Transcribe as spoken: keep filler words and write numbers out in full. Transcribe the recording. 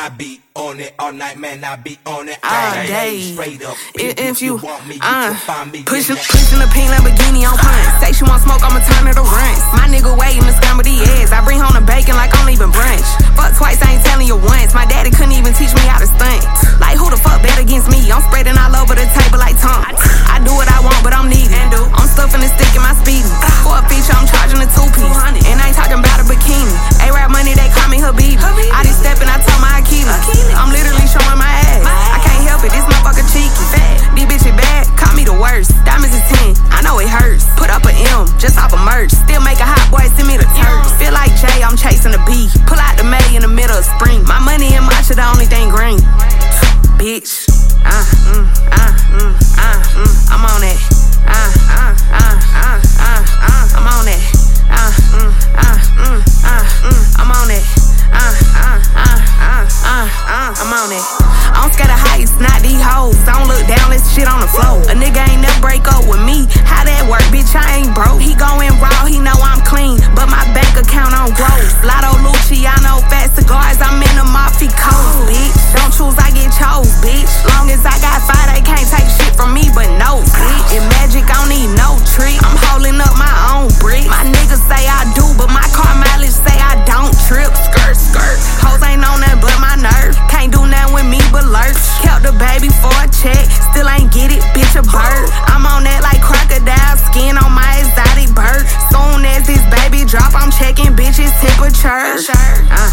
I be on it all night, man, I be on it all day. Straight up, if, if you, want me, uh, you can find me. Pushing, pushing a pink Lamborghini on punch. Say she want smoke, I'ma turn her to runs. My nigga waiting to scramble the eggs. I bring home the bacon like I'm leaving brunch. Fuck twice, I ain't telling you once. My daddy couldn't even teach me how to stunt. Like who the fuck bet against me? I'm spreading all over the table like Tom. I do what I want, but I'm needy. I'm stuffing the stick in my speedy. For a feature, I'm charging a two-piece. And I ain't talking about a bikini. A-rap money, they call me Habibi. I just stepping, I told my Achilles. I'm literally showing my ass. I can't help it, this motherfucker cheeky. These bitches bad, call me the worst. Diamonds is ten, I know it hurts. Put up a M, just off a merch. Still make a hot boy, send me the turds. Feel like Jay, I'm chasing a bee. Pull out the May in the middle of spring. My money and matcha, the only thing green. Bitch, uh, mm, uh, mm, uh, mm, I'm on it. Uh, uh, uh, uh, uh, uh, I'm on it. Uh, mm, uh, mm, uh, mm, I'm on it. Uh, uh, uh, uh, uh, uh, I'm on it. I'm scared of heights, not these hoes. Don't look down, let's shit on the floor. A nigga ain't never break up with me. How that work, bitch? I ain't broke. He going raw, he know I'm clean, but my bank account on growth. Lotto Luciano, fat cigars, I'm in the Mafia coast, bitch. Don't choose, I get chose, bitch. Long as I got five, they can't take shit from me, but no, bitch. In magic, I don't need no trick. I'm holding up my own brick. My niggas say I do, but my car mileage say I don't trip. Skirt, skirt. Hoes ain't on that but my nerve. Can't do nothing with me but lurk. Kept the baby for a check, still ain't get it, bitch a bird. I'm on that like crocodile skin on my exotic bird. Soon as this baby drop, I'm checking bitches temperature. Uh,